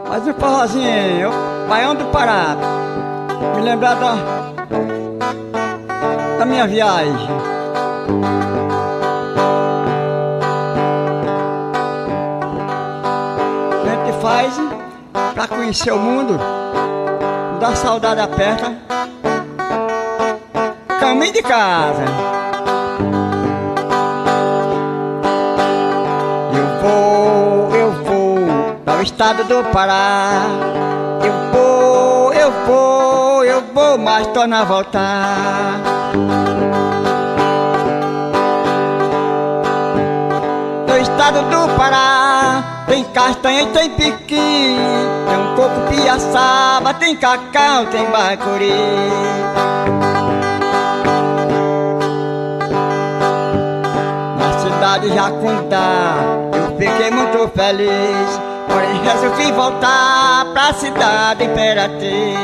Faz um forrozinho, Baião do Pará. Me lembrar da minha viagem. A gente faz pra conhecer o mundo, dar saudade aperta, caminho de casa. Eu vou para o estado do Pará. Eu vou, mas torno a voltar. No estado do Pará tem castanha e tem piqui, tem um coco piaçaba, tem cacau, tem bacuri. Na cidade de Jacundá eu fiquei muito feliz, porém resolvi voltar pra cidade Imperatriz.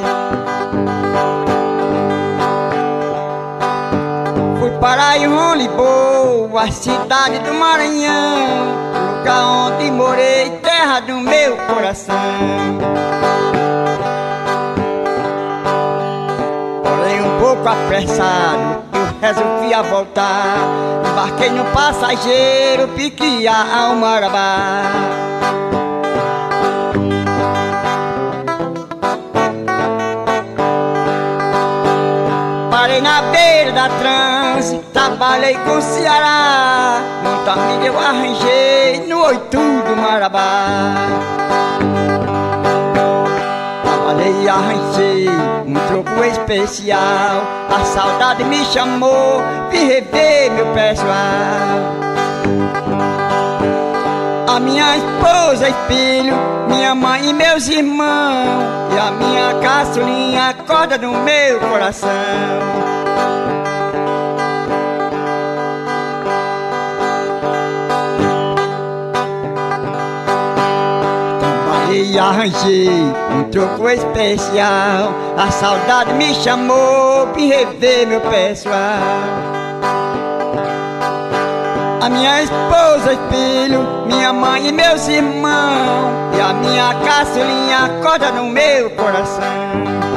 Fui para Irolibo, a cidade do Maranhão, lugar onde morei, terra do meu coração. Porém um pouco apressado, eu resolvi a voltar. Embarquei no passageiro, Piquiá ao Marabá. Parei na beira da trans, trabalhei com o Ceará. Muita amiga eu arranjei no Oitu do Marabá. Trabalhei e arranjei um troco especial. A saudade me chamou, vim rever meu pessoal. A minha esposa e filho, minha mãe e meus irmãos, e a minha caçulinha acorda no meu coração. Trabalhei e arranjei um troco especial. A saudade me chamou, vim rever meu pessoal. A minha esposa e filho, minha mãe e meus irmãos, e a minha caçulinha acorda no meu coração.